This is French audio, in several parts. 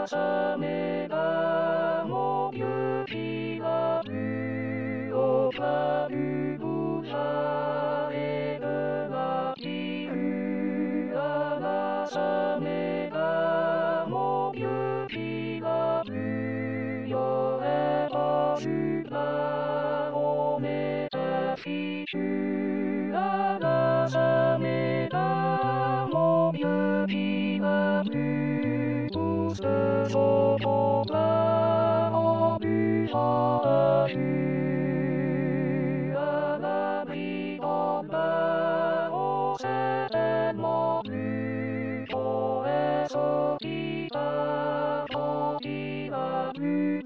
sa mère, mon vieux qui va plus au plat du boulevard et de la petite rue à la Saméda, mon vieux qui va plus, y'aurait pas eu peur, on était fichus à la Saméda, mon vieux qui va plus, tous de son bon plat en buvant un jus à l'abri d'en bas, on s'est tellement plu qu'on est sorti tard quand il a plu.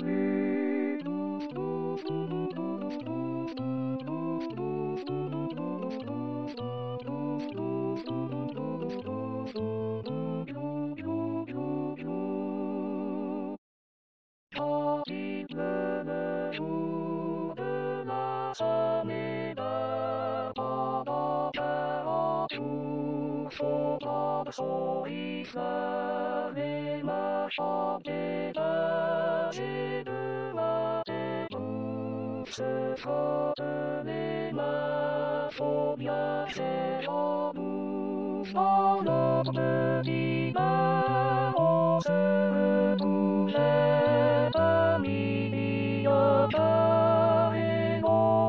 Quand il pleut le jour de la Saméda, pendant 40 jours, faut prendre son rifle et marchand d'étage et de la découvre se frotte les mains, faut bien faire en bouche dans notre petit bain, on se retrouvait à midi au bar et on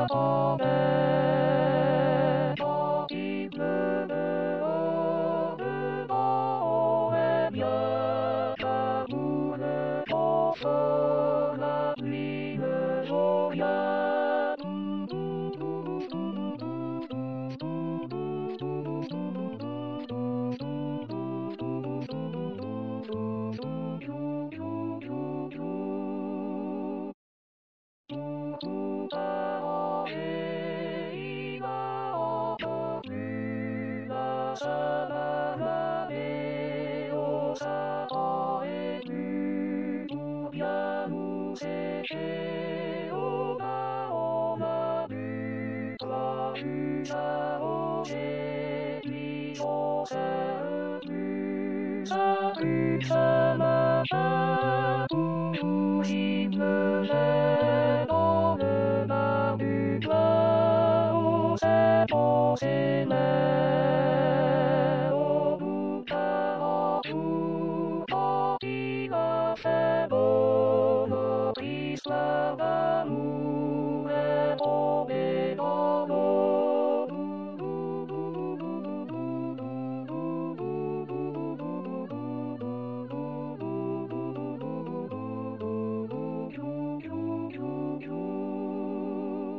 attendait quand il pleut dehors devant, on est bien car pour le confort la pluie ne vaut rien. Tout arrangé, il a encore plu, la salle à laver au savon et plus pour bien nous sécher. Au bas on a bu 3 jus arrosés, puis on s'est revu. Ça pue ce matin, toujours il pleuvait dans le bar du coin, on s'est pensé mais